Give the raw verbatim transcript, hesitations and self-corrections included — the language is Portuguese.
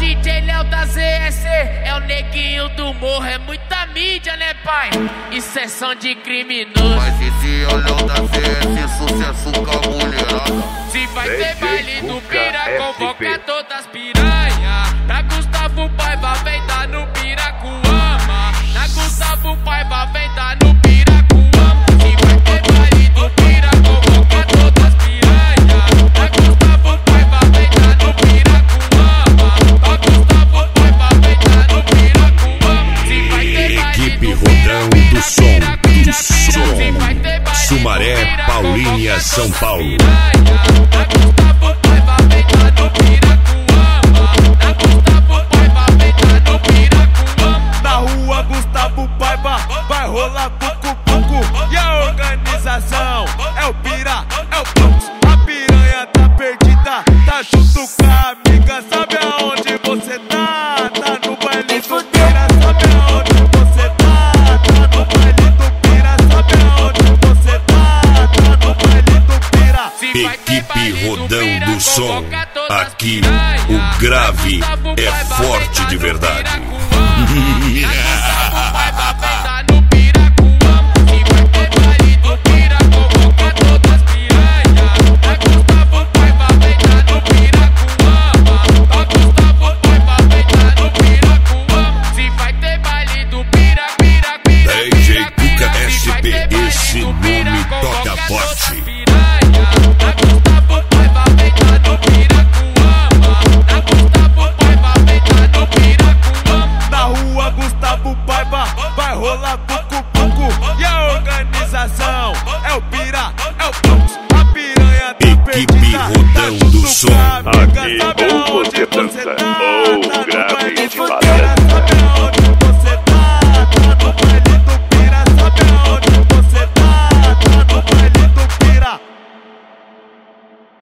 D J Léo da Z S, é o neguinho do morro, é muita mídia, né, pai? Isso é som de criminoso. Mas esse é o Léo da Z S, sucesso com a mulherada. Se vai ter baile do Pira, convoca todas as piranha. Na Gustavo Paiva, vem dar no Piracuama. Na Gustavo Paiva, vem dar no Piracuama. Se vai ter baile do Pira, convoca todas as piranha. Na Gustavo Paiva, vem dar no Piracuama. Na Gustavo Paiva, vem dar no Piracuama. Se vai ter baile Equipe do Pira, Rodão do Som, do Som. se vai ter baile Sumaré, do Pira, Paulínia, convoca São todas as Paulo. piranha. Na Gustavo Paiva, vem dar no Piracuama. Na Gustavo Paiva, vem dar no Piracuama. Na rua Gustavo Paiva vai rolar cucu-cucu. E a organização é o Pira, é o Pux. A piranha tá perdida, tá junto com a amiga. Sabe aonde você tá? Tá no baile do Pira. Sabe aonde você tá? Tá no baile do Pira. Sabe aonde você tá? Tá no baile do Pira. Equipe Rodão do Som. Aqui o grave é forte de verdade.